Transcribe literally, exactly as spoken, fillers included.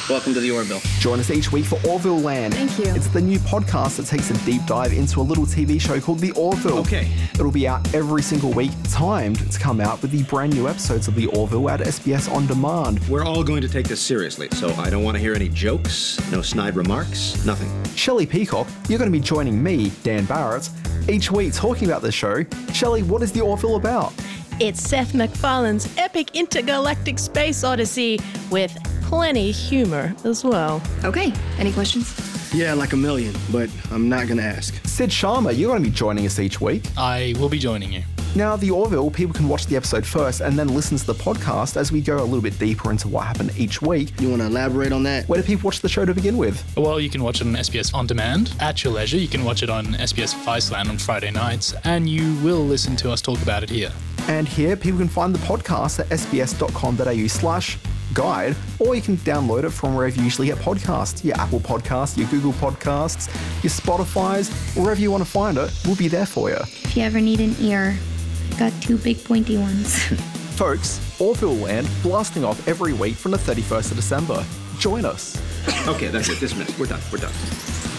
Welcome to the Orville. Join us each week for Orville Land. Thank you. It's the new podcast that takes a deep dive into a little T V show called The Orville. Okay. It'll be out every single week, timed to come out with the brand new episodes of The Orville at S B S On Demand. We're all going to take this seriously, so I don't want to hear any jokes, no snide remarks, nothing. Shelley Peacock, you're going to be joining me, Dan Barrett, each week talking about the show. Shelley, what is The Orville about? It's Seth MacFarlane's epic intergalactic space odyssey with plenty humor as well. Okay, any questions? Yeah, like a million, but I'm not going to ask. Sid Sharma, you're going to be joining us each week. I will be joining you. Now, The Orville, people can watch the episode first and then listen to the podcast as we go a little bit deeper into what happened each week. You want to elaborate on that? Where do people watch the show to begin with? Well, you can watch it on S B S On Demand at your leisure. You can watch it on S B S Viceland on Friday nights, and you will listen to us talk about it here. And here, people can find the podcast at sbs.com.au slash guide, or you can download it from wherever you usually get podcasts. Your Apple Podcasts, your Google Podcasts, your Spotify's, wherever you want to find it, we'll be there for you. If you ever need an ear, I've got two big pointy ones. Folks, Orville Land blasting off every week from the thirty-first of December. Join us. Okay, that's it. Dismissed. We're done. We're done.